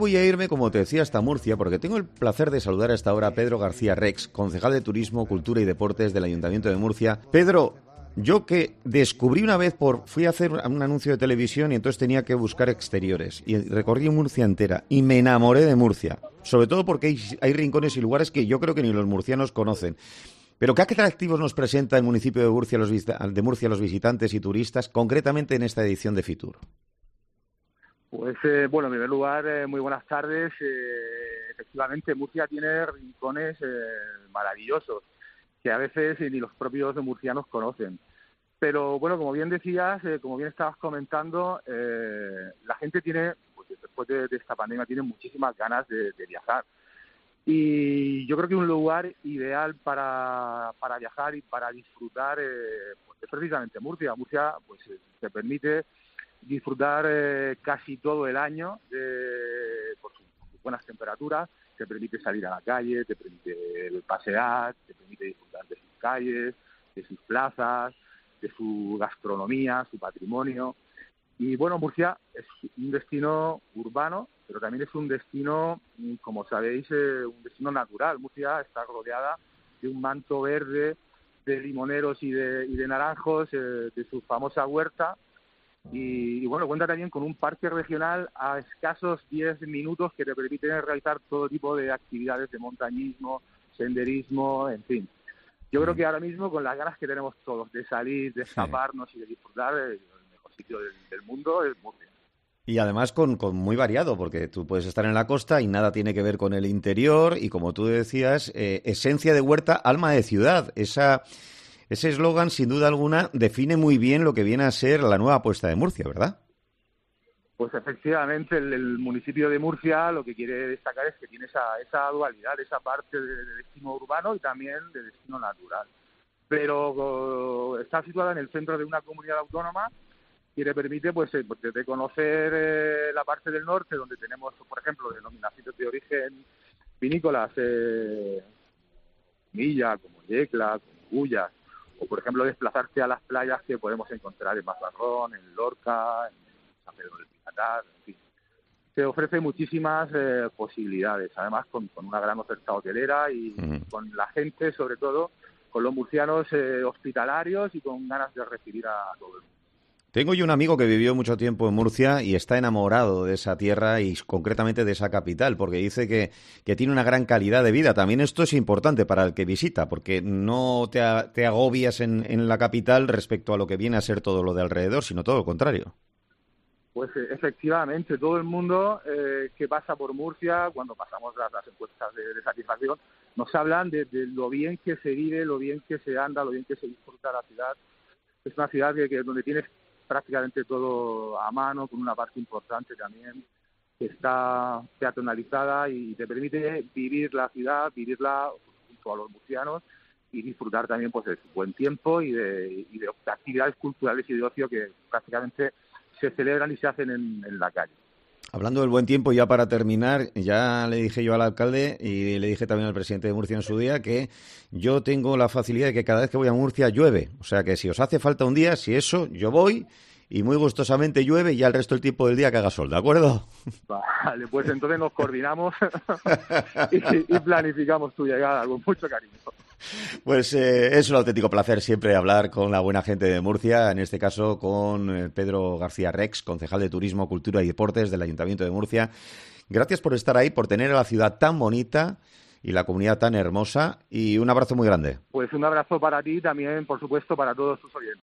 Voy a irme, como te decía, hasta Murcia, porque tengo el placer de saludar a esta hora a Pedro García Rex, concejal de Turismo, Cultura y Deportes del Ayuntamiento de Murcia. Pedro, yo que descubrí una vez, fui a hacer un anuncio de televisión y entonces tenía que buscar exteriores. Y recorrí Murcia entera y me enamoré de Murcia. Sobre todo porque hay rincones y lugares que yo creo que ni los murcianos conocen. Pero ¿qué atractivos nos presenta el municipio de Murcia a los visitantes y turistas, concretamente en esta edición de Fitur? Pues bueno, en primer lugar, muy buenas tardes. Efectivamente, Murcia tiene rincones maravillosos que a veces ni los propios murcianos conocen. Pero bueno, como bien decías, como bien estabas comentando, la gente tiene, pues, después de esta pandemia, tiene muchísimas ganas de viajar. Y yo creo que un lugar ideal para viajar y para disfrutar pues es precisamente Murcia. Murcia pues te permite disfrutar casi todo el año por sus buenas temperaturas, te permite salir a la calle, te permite pasear, te permite disfrutar de sus calles, de sus plazas, de su gastronomía, su patrimonio. Y bueno, Murcia es un destino urbano, pero también es un destino, como sabéis, un destino natural. Murcia está rodeada de un manto verde de limoneros y de naranjos, de su famosa huerta. Y bueno, cuenta también con un parque regional a escasos 10 minutos que te permiten realizar todo tipo de actividades de montañismo, senderismo, en fin. Yo creo que ahora mismo, con las ganas que tenemos todos de salir, de escaparnos y de disfrutar, el mejor sitio del mundo es Murcia. Y además con muy variado, porque tú puedes estar en la costa y nada tiene que ver con el interior y, como tú decías, esencia de huerta, alma de ciudad. Ese eslogan, sin duda alguna, define muy bien lo que viene a ser la nueva apuesta de Murcia, ¿verdad? Pues efectivamente, el municipio de Murcia lo que quiere destacar es que tiene esa dualidad, esa parte de destino urbano y también de destino natural. Pero está situada en el centro de una comunidad autónoma que le permite pues de conocer la parte del norte, donde tenemos, por ejemplo, denominaciones de origen vinícolas, Milla, como Yecla, como Gullas, o por ejemplo desplazarse a las playas que podemos encontrar en Mazarrón, en Lorca, en San Pedro del Pinatar, en fin. Se ofrece muchísimas posibilidades, además con una gran oferta hotelera y con la gente, sobre todo, con los murcianos hospitalarios y con ganas de recibir a todo el mundo. Tengo yo un amigo que vivió mucho tiempo en Murcia y está enamorado de esa tierra y concretamente de esa capital, porque dice que tiene una gran calidad de vida. También esto es importante para el que visita, porque no te agobias en la capital respecto a lo que viene a ser todo lo de alrededor, sino todo lo contrario. Pues efectivamente, todo el mundo que pasa por Murcia, cuando pasamos las encuestas de satisfacción, nos hablan de lo bien que se vive, lo bien que se anda, lo bien que se disfruta la ciudad. Es una ciudad donde tienes prácticamente todo a mano, con una parte importante también que está peatonalizada y te permite vivir la ciudad, vivirla junto a los murcianos y disfrutar también pues de su buen tiempo y de actividades culturales y de ocio que prácticamente se celebran y se hacen en la calle. Hablando del buen tiempo, ya para terminar, ya le dije yo al alcalde y le dije también al presidente de Murcia en su día que yo tengo la facilidad de que cada vez que voy a Murcia llueve. O sea que si os hace falta un día, si eso, yo voy y muy gustosamente llueve y ya el resto del tiempo del día que haga sol, ¿de acuerdo? Vale, pues entonces nos coordinamos y planificamos tu llegada con mucho cariño. Pues es un auténtico placer siempre hablar con la buena gente de Murcia, en este caso con Pedro García Rex, concejal de Turismo, Cultura y Deportes del Ayuntamiento de Murcia. Gracias por estar ahí, por tener a la ciudad tan bonita y la comunidad tan hermosa, y un abrazo muy grande. Pues un abrazo para ti y también, por supuesto, para todos tus oyentes.